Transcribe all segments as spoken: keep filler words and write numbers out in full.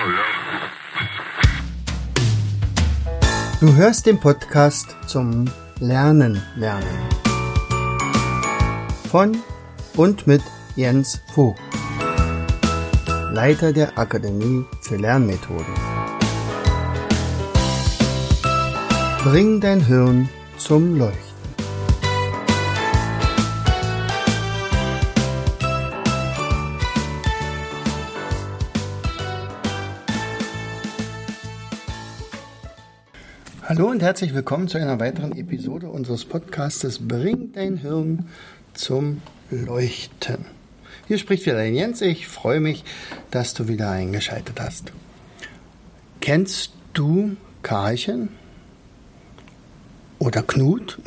Du hörst den Podcast zum Lernen lernen von und mit Jens Vogt, Leiter der Akademie für Lernmethoden. Bring dein Hirn zum Leuchten. Hallo und herzlich willkommen zu einer weiteren Episode unseres Podcastes Bring dein Hirn zum Leuchten. Hier spricht wieder dein Jens. Ich freue mich, dass du wieder eingeschaltet hast. Kennst du Karlchen oder Knut?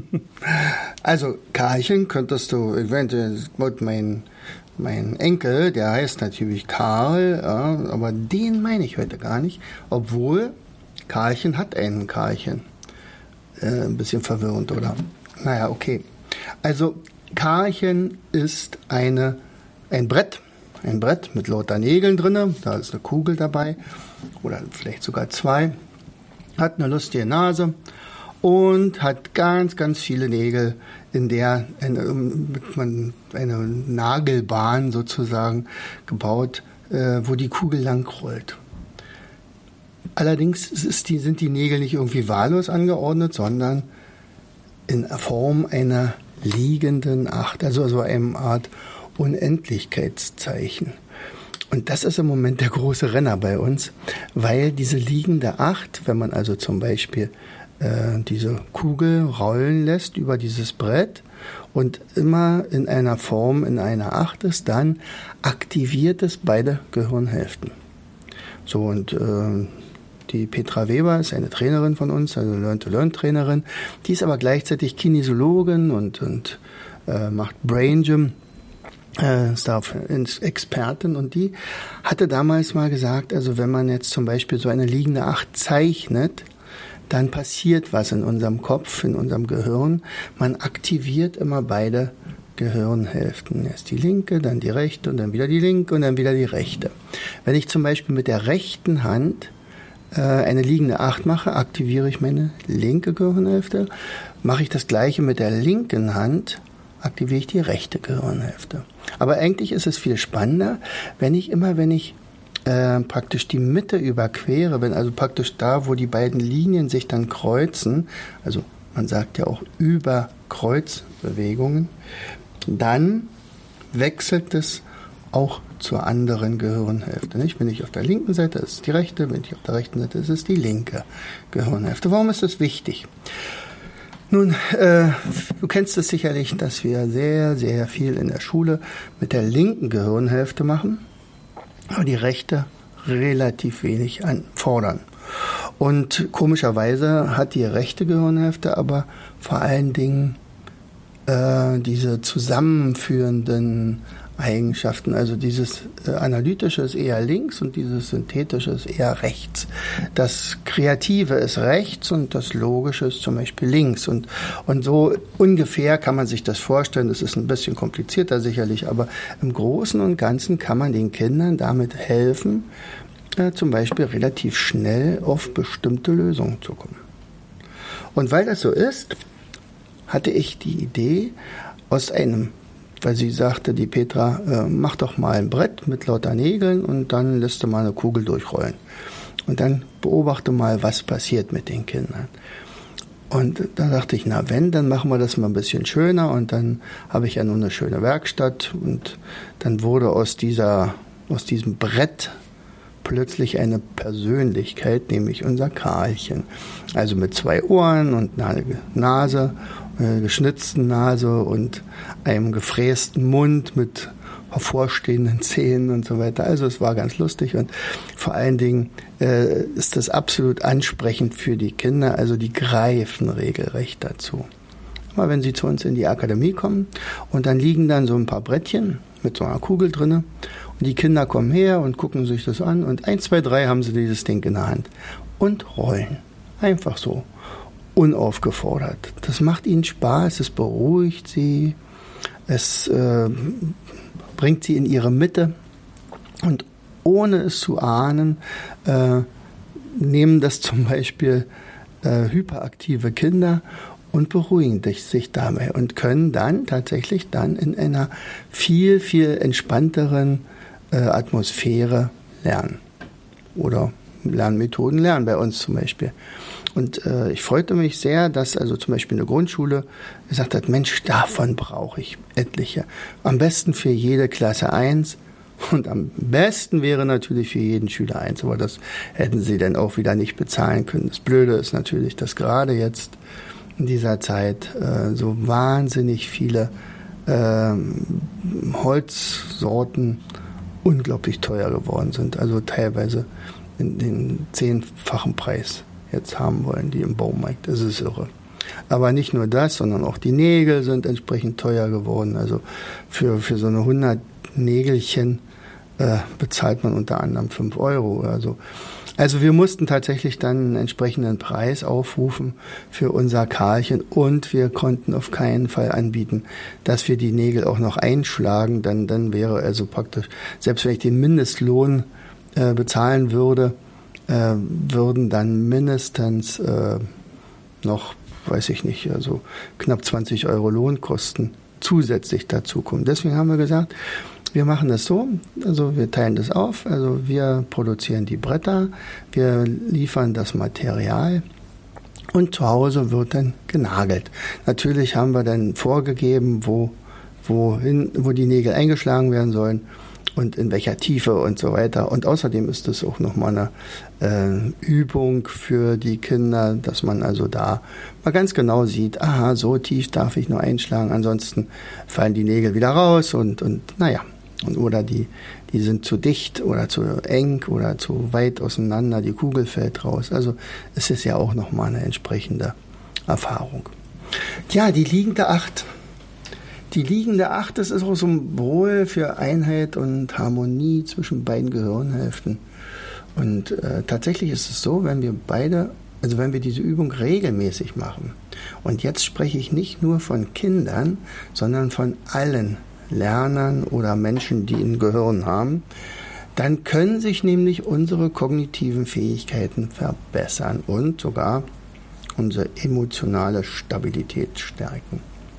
Also Karlchen könntest du, eventuell mein, mein Enkel, der heißt natürlich Karl, ja, aber den meine ich heute gar nicht, obwohl Karlchen hat einen Karlchen. Äh, ein bisschen verwirrend, oder? Naja, okay. Also Karlchen ist eine, ein Brett, ein Brett mit lauter Nägeln drin. Da ist eine Kugel dabei oder vielleicht sogar zwei. Hat eine lustige Nase und hat ganz, ganz viele Nägel, in der eine, man eine Nagelbahn sozusagen gebaut, äh, wo die Kugel lang rollt. Allerdings ist die, sind die Nägel nicht irgendwie wahllos angeordnet, sondern in Form einer liegenden Acht, also so eine Art Unendlichkeitszeichen. Und das ist im Moment der große Renner bei uns, weil diese liegende Acht, wenn man also zum Beispiel äh, diese Kugel rollen lässt über dieses Brett und immer in einer Form in einer Acht ist, dann aktiviert es beide Gehirnhälften. So und äh, Die Petra Weber ist eine Trainerin von uns, also Learn-to-Learn-Trainerin. Die ist aber gleichzeitig Kinesiologin und, und äh, macht Brain Gym, äh, ist da Expertin. Und die hatte damals mal gesagt, also wenn man jetzt zum Beispiel so eine liegende Acht zeichnet, dann passiert was in unserem Kopf, in unserem Gehirn. Man aktiviert immer beide Gehirnhälften. Erst die linke, dann die rechte und dann wieder die linke und dann wieder die rechte. Wenn ich zum Beispiel mit der rechten Hand eine liegende Acht mache, aktiviere ich meine linke Gehirnhälfte. Mache ich das Gleiche mit der linken Hand, aktiviere ich die rechte Gehirnhälfte. Aber eigentlich ist es viel spannender, wenn ich immer, wenn ich äh, praktisch die Mitte überquere, wenn also praktisch da, wo die beiden Linien sich dann kreuzen, also man sagt ja auch über Kreuzbewegungen, dann wechselt es auch zur anderen Gehirnhälfte. Nicht? Bin ich auf der linken Seite, ist es die rechte, bin ich auf der rechten Seite, ist es die linke Gehirnhälfte. Warum ist das wichtig? Nun, äh, du kennst es sicherlich, dass wir sehr, sehr viel in der Schule mit der linken Gehirnhälfte machen, aber die rechte relativ wenig anfordern. Und komischerweise hat die rechte Gehirnhälfte aber vor allen Dingen äh, diese zusammenführenden Eigenschaften, also dieses äh, Analytische ist eher links und dieses Synthetische ist eher rechts. Das Kreative ist rechts und das Logische ist zum Beispiel links. Und, und so ungefähr kann man sich das vorstellen. Das ist ein bisschen komplizierter sicherlich, aber im Großen und Ganzen kann man den Kindern damit helfen, äh, zum Beispiel relativ schnell auf bestimmte Lösungen zu kommen. Und weil das so ist, hatte ich die Idee, aus einem weil sie sagte, die Petra, äh, mach doch mal ein Brett mit lauter Nägeln und dann lässt du mal eine Kugel durchrollen. Und dann beobachte mal, was passiert mit den Kindern. Und da dachte ich, na wenn, dann machen wir das mal ein bisschen schöner. Und dann habe ich ja nur eine schöne Werkstatt. Und dann wurde aus dieser, aus diesem Brett plötzlich eine Persönlichkeit, nämlich unser Karlchen. Also mit zwei Ohren und einer Nase, äh, geschnitzten Nase und einem gefrästen Mund mit hervorstehenden Zähnen und so weiter. Also es war ganz lustig und vor allen Dingen äh, ist das absolut ansprechend für die Kinder. Also die greifen regelrecht dazu. Mal wenn sie zu uns in die Akademie kommen und dann liegen dann so ein paar Brettchen mit so einer Kugel drinne. Und die Kinder kommen her und gucken sich das an und eins, zwei, drei haben sie dieses Ding in der Hand und rollen. Einfach so. Unaufgefordert. Das macht ihnen Spaß, es beruhigt sie, es äh, bringt sie in ihre Mitte und ohne es zu ahnen, äh, nehmen das zum Beispiel äh, hyperaktive Kinder und beruhigen sich dabei und können dann tatsächlich dann in einer viel, viel entspannteren äh, Atmosphäre lernen. Oder Lernmethoden lernen bei uns zum Beispiel. Und äh, ich freute mich sehr, dass also zum Beispiel eine Grundschule gesagt hat, Mensch, davon brauche ich etliche. Am besten für jede Klasse eins und am besten wäre natürlich für jeden Schüler eins. Aber das hätten sie dann auch wieder nicht bezahlen können. Das Blöde ist natürlich, dass gerade jetzt in dieser Zeit äh, so wahnsinnig viele äh, Holzsorten unglaublich teuer geworden sind. Also teilweise in den zehnfachen Preis jetzt haben wollen, die im Baumarkt. Das ist irre. Aber nicht nur das, sondern auch die Nägel sind entsprechend teuer geworden. Also für, für so eine hundert Nägelchen äh, bezahlt man unter anderem fünf Euro oder so. Also wir mussten tatsächlich dann einen entsprechenden Preis aufrufen für unser Karlchen und wir konnten auf keinen Fall anbieten, dass wir die Nägel auch noch einschlagen. Dann, dann wäre also praktisch, selbst wenn ich den Mindestlohn äh, bezahlen würde, äh, würden dann mindestens äh, noch, weiß ich nicht, also knapp zwanzig Euro Lohnkosten zusätzlich dazu kommen. Deswegen haben wir gesagt, wir machen das so, also wir teilen das auf, also wir produzieren die Bretter, wir liefern das Material und zu Hause wird dann genagelt. Natürlich haben wir dann vorgegeben, wo, wohin, wo die Nägel eingeschlagen werden sollen und in welcher Tiefe und so weiter. Und außerdem ist es auch nochmal eine äh, Übung für die Kinder, dass man also da mal ganz genau sieht, aha, so tief darf ich nur einschlagen, ansonsten fallen die Nägel wieder raus und, und naja. Und, oder die, die sind zu dicht oder zu eng oder zu weit auseinander, die Kugel fällt raus. Also es ist ja auch nochmal eine entsprechende Erfahrung. Ja, die liegende Acht. Die liegende Acht, das ist auch so ein Symbol für Einheit und Harmonie zwischen beiden Gehirnhälften. Und äh, tatsächlich ist es so, wenn wir beide, also wenn wir diese Übung regelmäßig machen, und jetzt spreche ich nicht nur von Kindern, sondern von allen Lernern oder Menschen, die ein Gehirn haben, dann können sich nämlich unsere kognitiven Fähigkeiten verbessern und sogar unsere emotionale Stabilität stärken.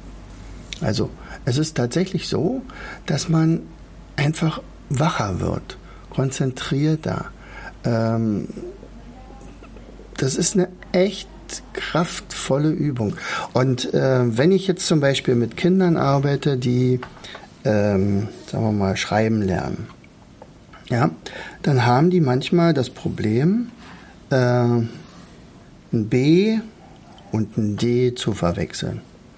Also es ist tatsächlich so, dass man einfach wacher wird, konzentrierter. Ähm, das ist eine echt kraftvolle Übung. Und äh, wenn ich jetzt zum Beispiel mit Kindern arbeite, die Ähm, sagen wir mal, schreiben lernen. Ja, dann haben die manchmal das Problem, äh, ein B und ein D zu verwechseln.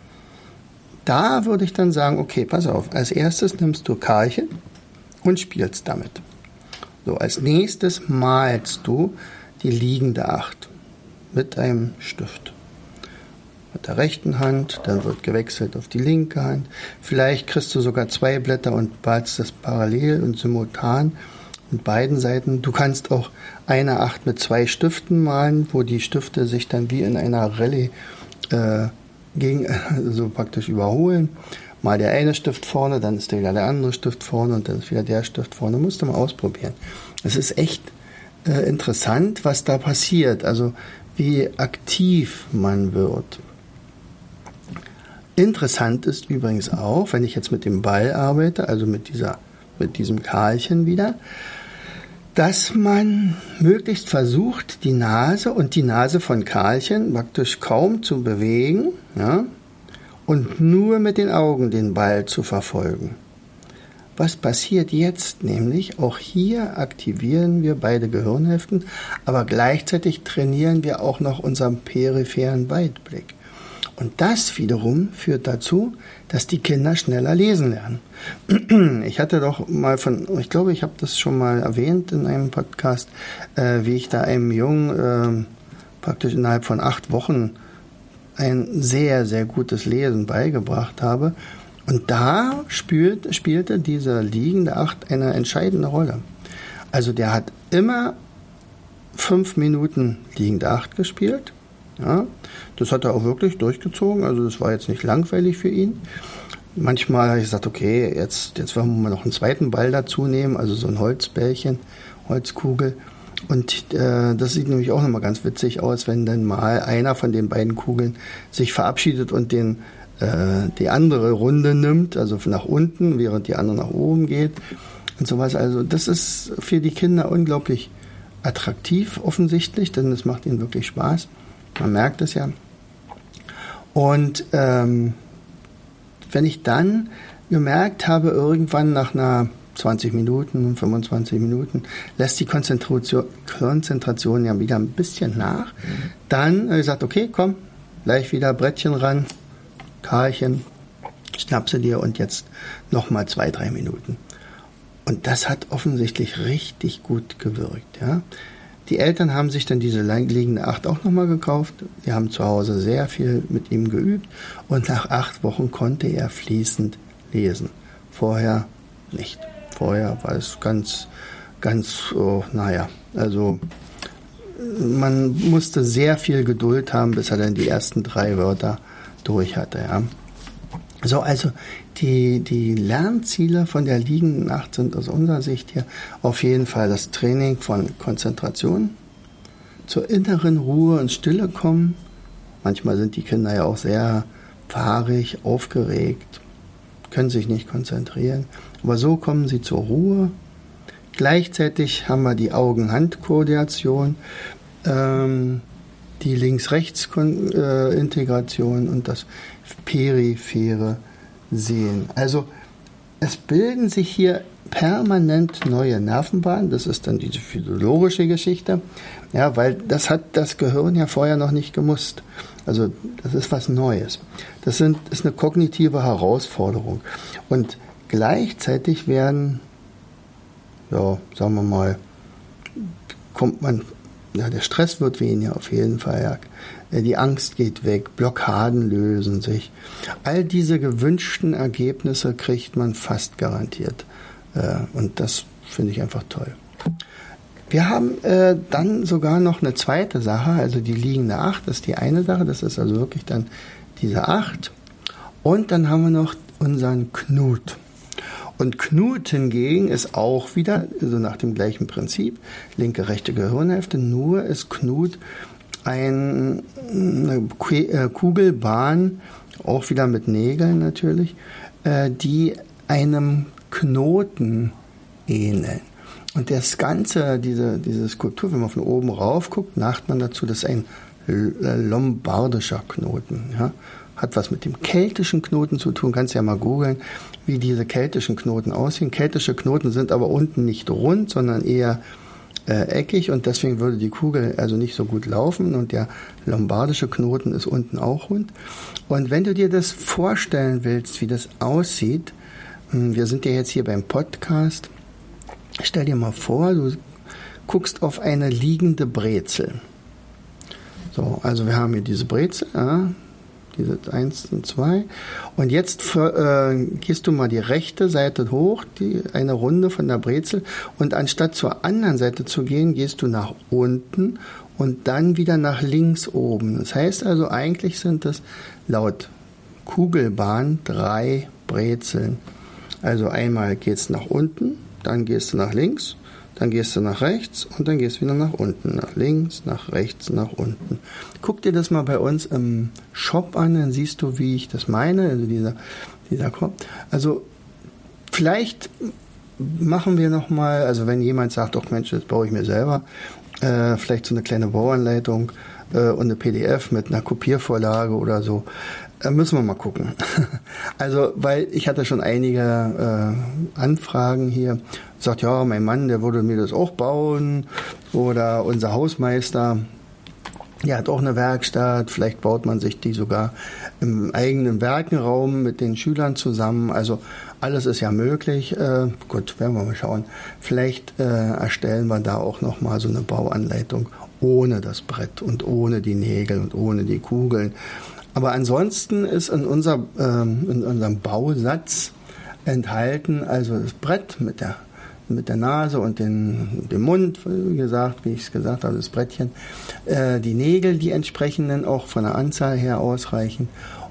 Da würde ich dann sagen, okay, pass auf, als erstes nimmst du Karlchen und spielst damit. So, als nächstes malst du die liegende Acht mit einem Stift. Mit der rechten Hand, dann wird gewechselt auf die linke Hand. Vielleicht kriegst du sogar zwei Blätter und malst das parallel und simultan mit beiden Seiten. Du kannst auch eine Acht mit zwei Stiften malen, wo die Stifte sich dann wie in einer Rallye äh, gegen, also praktisch überholen. Mal der eine Stift vorne, dann ist wieder der andere Stift vorne und dann ist wieder der Stift vorne. Musst du mal ausprobieren. Es ist echt äh, interessant, was da passiert, also wie aktiv man wird. Interessant ist übrigens auch, wenn ich jetzt mit dem Ball arbeite, also mit dieser, mit diesem Karlchen wieder, dass man möglichst versucht, die Nase und die Nase von Karlchen praktisch kaum zu bewegen, ja, und nur mit den Augen den Ball zu verfolgen. Was passiert jetzt nämlich? Auch hier aktivieren wir beide Gehirnhälften, aber gleichzeitig trainieren wir auch noch unseren peripheren Weitblick. Und das wiederum führt dazu, dass die Kinder schneller lesen lernen. Ich hatte doch mal von, ich glaube, ich habe das schon mal erwähnt in einem Podcast, äh, wie ich da einem Jungen äh, praktisch innerhalb von acht Wochen ein sehr, sehr gutes Lesen beigebracht habe. Und da spielt, spielte diese liegende Acht eine entscheidende Rolle. Also der hat immer fünf Minuten liegende Acht gespielt. Ja, das hat er auch wirklich durchgezogen, also das war jetzt nicht langweilig für ihn. manchmal habe ich gesagt, okay, jetzt, jetzt wollen wir mal noch einen zweiten Ball dazu nehmen, also so ein Holzbällchen, Holzkugel. Und äh, das sieht nämlich auch nochmal ganz witzig aus, wenn dann mal einer von den beiden Kugeln sich verabschiedet und den, äh, die andere Runde nimmt, also nach unten, während die andere nach oben geht und sowas. Also das ist für die Kinder unglaublich attraktiv offensichtlich, denn es macht ihnen wirklich Spaß. Man merkt es ja. Und ähm, wenn ich dann gemerkt habe, irgendwann nach einer zwanzig Minuten, fünfundzwanzig Minuten, lässt die Konzentration, Konzentration ja wieder ein bisschen nach, dann habe ich gesagt, okay, komm, gleich wieder Brettchen ran, Karlchen, schnappst du dir und jetzt nochmal zwei, drei Minuten. Und das hat offensichtlich richtig gut gewirkt, ja. Die Eltern haben sich dann diese liegende Acht auch nochmal gekauft. Die haben zu Hause sehr viel mit ihm geübt und nach acht Wochen konnte er fließend lesen. Vorher nicht. Vorher war es ganz, ganz, oh, naja, also man musste sehr viel Geduld haben, bis er dann die ersten drei Wörter durch hatte, ja. So, also die, die Lernziele von der liegenden Acht sind aus unserer Sicht hier auf jeden Fall das Training von Konzentration, zur inneren Ruhe und Stille kommen. Manchmal sind die Kinder ja auch sehr fahrig, aufgeregt, können sich nicht konzentrieren. Aber so kommen sie zur Ruhe. Gleichzeitig haben wir die Augen-Hand-Koordination, ähm, die Links-Rechts-Integration und das periphere Sehen. Also es bilden sich hier permanent neue Nervenbahnen. Das ist dann diese physiologische Geschichte, ja, weil das hat das Gehirn ja vorher noch nicht gemusst. Also das ist was Neues. Das sind, ist eine kognitive Herausforderung. Und gleichzeitig werden, ja, sagen wir mal, kommt man, ja, der Stress wird weniger auf jeden Fall, ja. Die Angst geht weg, Blockaden lösen sich. All diese gewünschten Ergebnisse kriegt man fast garantiert. Und das finde ich einfach toll. Wir haben äh, dann sogar noch eine zweite Sache, also die liegende Acht, das ist die eine Sache, das ist also wirklich dann diese Acht. Und dann haben wir noch unseren Knut. Und Knut hingegen ist auch wieder, also nach dem gleichen Prinzip, linke, rechte Gehirnhälfte, nur ist Knut ein, eine Kugelbahn, auch wieder mit Nägeln natürlich, äh, die einem Knoten ähneln. Und das Ganze, diese, diese Skulptur, wenn man von oben rauf guckt, sagt man dazu, das ist ein lombardischer Knoten. Ja? Hat was mit dem keltischen Knoten zu tun. Kannst ja mal googeln, wie diese keltischen Knoten aussehen. Keltische Knoten sind aber unten nicht rund, sondern eher äh, eckig und deswegen würde die Kugel also nicht so gut laufen und der lombardische Knoten ist unten auch rund. Und wenn du dir das vorstellen willst, wie das aussieht, wir sind ja jetzt hier beim Podcast, stell dir mal vor, du guckst auf eine liegende Brezel. So, also wir haben hier diese Brezel, ja, diese eins und zwei. Und jetzt für, äh, gehst du mal die rechte Seite hoch, die, eine Runde von der Brezel. Und anstatt zur anderen Seite zu gehen, gehst du nach unten und dann wieder nach links oben. Das heißt also, eigentlich sind das laut Kugelbahn drei Brezeln. Also einmal geht's nach unten, dann gehst du nach links, dann gehst du nach rechts und dann gehst du wieder nach unten. Nach links, nach rechts, nach unten. Guck dir das mal bei uns im Shop an, dann siehst du, wie ich das meine. Also dieser, dieser Kopf. Also vielleicht machen wir nochmal, also wenn jemand sagt, doch Mensch, das baue ich mir selber, äh, vielleicht so eine kleine Bauanleitung äh, und eine P D F mit einer Kopiervorlage oder so. Äh, müssen wir mal gucken. Also, weil ich hatte schon einige äh, Anfragen hier, sagt, ja, mein Mann, der würde mir das auch bauen oder unser Hausmeister, der hat auch eine Werkstatt, vielleicht baut man sich die sogar im eigenen Werkenraum mit den Schülern zusammen, also alles ist ja möglich. Äh, gut, werden wir mal schauen. Vielleicht äh, erstellen wir da auch nochmal so eine Bauanleitung ohne das Brett und ohne die Nägel und ohne die Kugeln. Aber ansonsten ist in, unser, ähm, in unserem Bausatz enthalten, also das Brett mit der, mit der Nase und den, dem Mund, wie gesagt, wie ich es gesagt habe, das Brettchen, äh, die Nägel, die entsprechenden auch von der Anzahl her ausreichen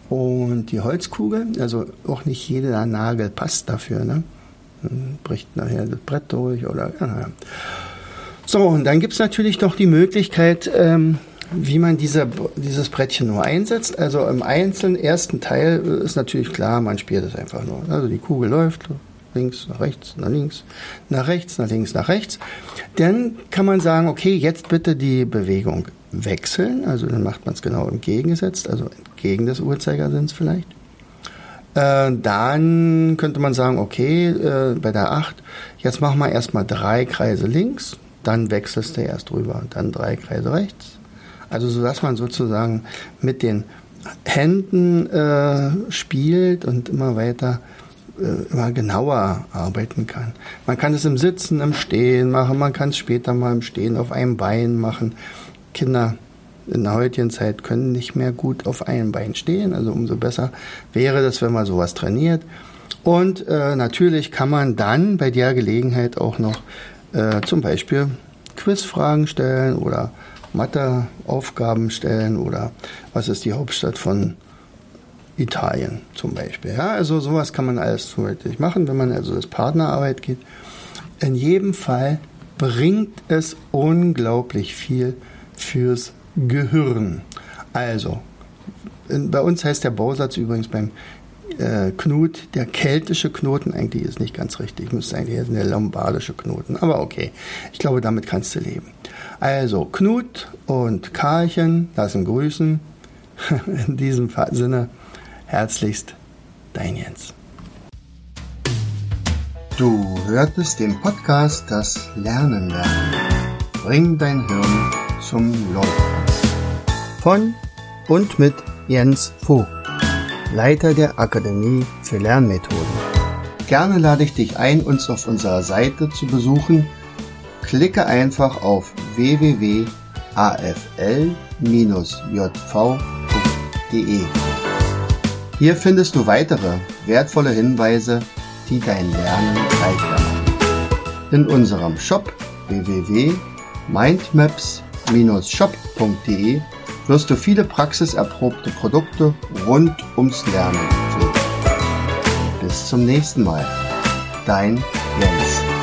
Und die Holzkugel, also auch nicht jeder Nagel passt dafür, ne? Dann bricht nachher das Brett durch oder ja. So, und dann gibt es natürlich noch die Möglichkeit, ähm, wie man diese, dieses Brettchen nur einsetzt. Also im einzelnen ersten Teil ist natürlich klar, man spielt es einfach nur. Also die Kugel läuft links, nach rechts, nach links, nach rechts, nach links, nach rechts. Dann kann man sagen, okay, jetzt bitte die Bewegung wechseln. Also dann macht man es genau entgegengesetzt, also entgegen des Uhrzeigersinns vielleicht. Äh, dann könnte man sagen, okay, äh, bei der acht, jetzt machen wir erstmal drei Kreise links, dann wechselst du erst rüber und dann drei Kreise rechts. Also so, dass man sozusagen mit den Händen äh, spielt und immer weiter, äh, immer genauer arbeiten kann. Man kann es im Sitzen, im Stehen machen, man kann es später mal im Stehen auf einem Bein machen. Kinder in der heutigen Zeit können nicht mehr gut auf einem Bein stehen, also umso besser wäre das, wenn man sowas trainiert. Und äh, natürlich kann man dann bei der Gelegenheit auch noch äh, zum Beispiel Quizfragen stellen oder Matheaufgaben stellen oder was ist die Hauptstadt von Italien zum Beispiel. Ja, also sowas kann man alles zusätzlich machen, wenn man also das Partnerarbeit geht. In jedem Fall bringt es unglaublich viel fürs Gehirn. Also, in, bei uns heißt der Bausatz übrigens beim äh, Knut der keltische Knoten. Eigentlich ist nicht ganz richtig, müsste eigentlich der lombardische Knoten. Aber okay, ich glaube, damit kannst du leben. Also, Knut und Karlchen lassen grüßen. In diesem Sinne, herzlichst, dein Jens. Du hörtest den Podcast Das Lernen lernen. Bring dein Hirn zum Laufen. Von und mit Jens Vogt, Leiter der Akademie für Lernmethoden. Gerne lade ich dich ein, uns auf unserer Seite zu besuchen. Klicke einfach auf w w w punkt a f l bindestrich j v punkt d e. Hier findest du weitere wertvolle Hinweise, die dein Lernen leichter machen. In unserem Shop w w w punkt mindmaps bindestrich shop punkt d e wirst du viele praxiserprobte Produkte rund ums Lernen finden. Bis zum nächsten Mal. Dein Jens.